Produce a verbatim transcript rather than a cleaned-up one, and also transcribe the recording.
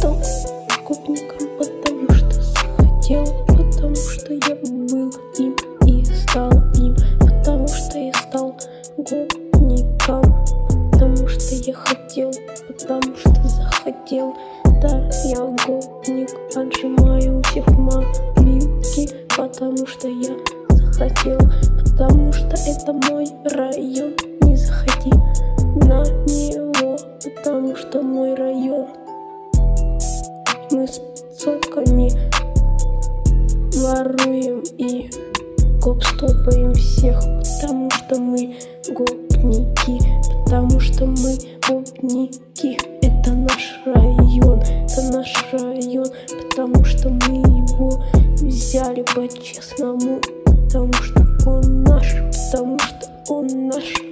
стал гопником, потому что захотел, потому что я был им и стал им, потому что я стал гопником, потому что я хотел, потому что захотел. Да, я гопник, отжимаю у всех мобилки, потому что я захотел, потому что это мой район. Не заходи на него, потому что мой район. Мы с сотками воруем и гоп-стопаем всех, потому что мы гопники, потому что мы гопники. Это наш район, это наш район, потому что мы его взяли по-честному, потому что он наш, потому что он наш.